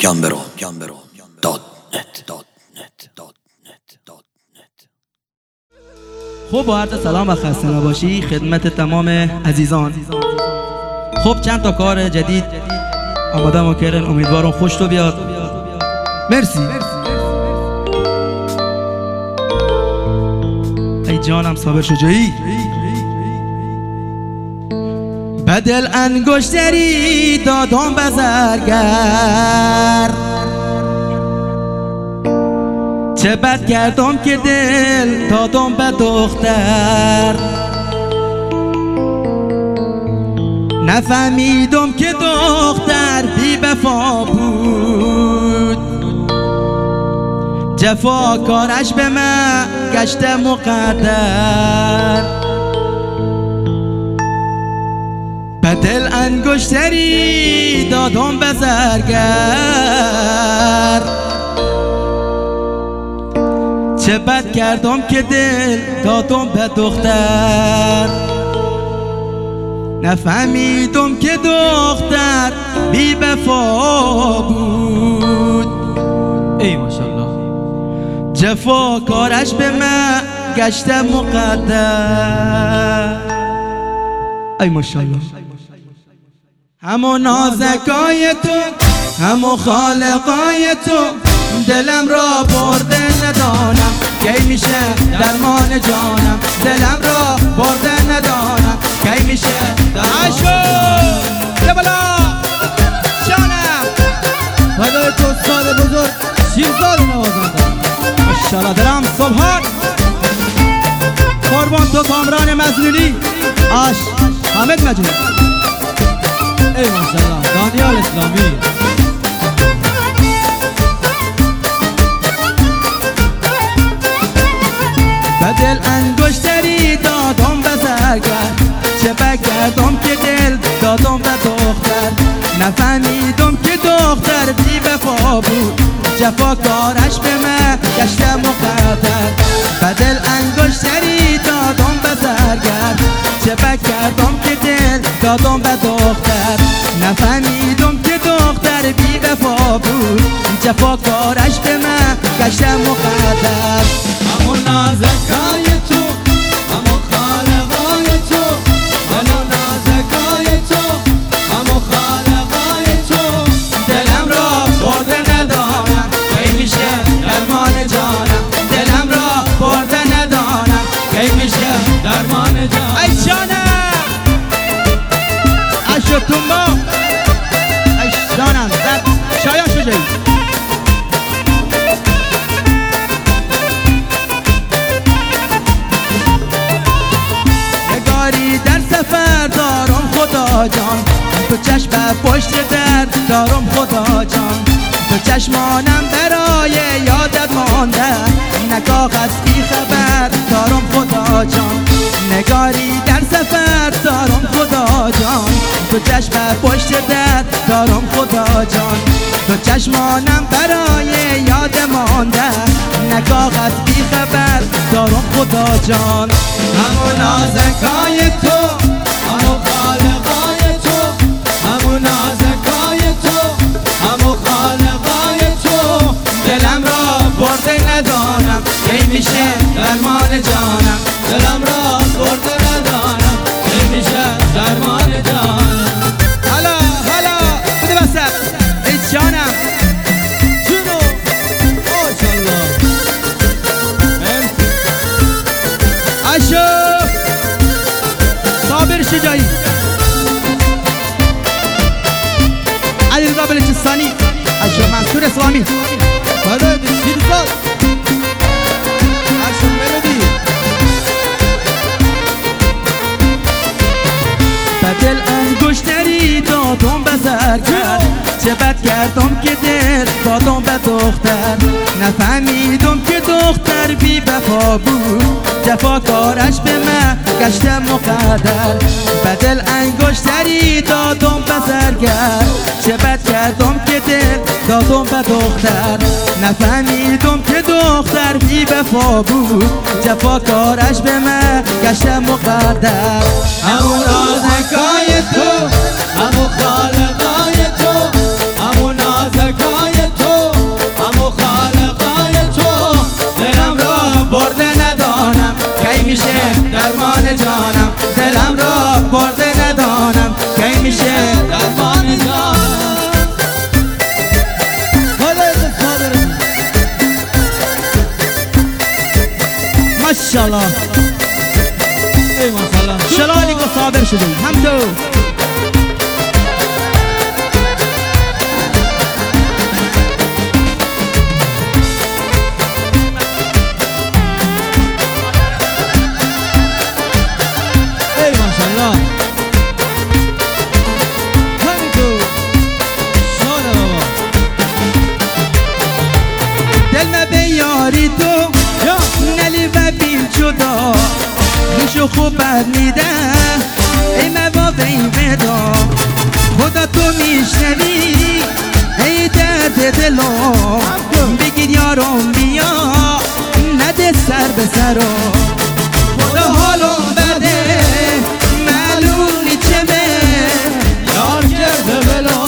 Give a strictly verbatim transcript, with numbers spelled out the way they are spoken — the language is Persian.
گمبرو گمبرو دات نت دات نت دات نت دات نت. خب با عرض سلام و خسته نباشی خدمت تمام عزیزان. خب چند تا کار جدید آمادم و کردن، امیدوارم خوش تو بیاد. مرسی. ای جانم صابر شجاعی. بدل انگشتری دادم بزرگر، چه بد کردم که دل دادم به دختر. نفهمیدم که دختر بی وفا بود، جفا کارش به من گشته مقدر. بدل انگشتری دادم به زرگر، چه بد کردم که دل دادم به دختر. نفهمیدم که دختر بی وفا بود، ای ماشاءالله، جفا کارش به من گشته مقدر. ای ماشاءالله. همون نازکای تو، همون خالقای تو، دلم را برده ندانم کی میشه درمان جانم. دلم را برده ندانم کی میشه درمان جانم. یه بالا جانم فدای تو استاد بزرگ شیرزاد نوازنده. ماشاءالله دلم صبحان قربان تو کامران مزنونی آش حامد مجید. ای ماشاءالله دانیال اسلامی. بدل انگشتری دادم به زرگر، چه بگردم که دل دادم به دختر. نفهمیدم که دختر بی وفا بود، جفا کارش به من گشته مقدر. بدل انگشتری دادم به زرگر، چه بگردم که دل دادم به دختر. نفهمیدم که دختر بی وفا بود، جفا کارش به من گشته مقدر. همون نازکای تو، همون خالقای تو، همون نازکای تو، همون خالقای تو، دلم را برده ندانم کی میشه درمان جانم. دلم را برده ندانم کی میشه درمان جانم. ای جانم اشتون با ای جانم شایان شجاعی. در سفر دارم خدا جان، تو چشم پشت در دارم خدا جان. تو چشمانم برای یادت مانده، نگاه از بی خبر دارم خدا جان. نگاری در سفر دارم خدا جان، تو چشم پشت در دارم خدا جان. تو چشمانم برای یاد مانده، نگاه از بی خبر دارم خدا جان. همون نازکای تو، همون خالقای تو، همون نازکای تو، همون خالقای تو، دلم را برده ندانم کی میشه درمان جانم. دلم را برده ندانم کی میشه درمان جانم. حالا حالا بده وسط ای جانم جونو ماشاءالله. اشو صابر شجاعی، علیرضا بلوچستانی، اشو منصور اسلامی. فدای شیرزاد اشو ملودی. بدل انگشتری دادم به زرگر، چه بد کردم که دل دادم به دختر. نفهمیدم که دختر بی وفا بود، جفا کارش به من گشته مقدر. بدل انگشتری دادم به زرگر، چه بد کردم که دل دادم به دختر. نفهمیدم که دختر بی وفا بود، جفا کارش به من گشته مقدر. همون نازکای تو، همون خالقای تو، همون نازکای انشالله. ای ماشاءالله شلالی که صابر شدیم هم دو. ای ماشاءالله همین تو شاده بابا دل ما بیاری تو یا نلی و بیل جدا میشو خوب بر میده ای مواب این ودا خدا تو میشنوی ای درد دلم بگیر یارم بیا نده سر به سرم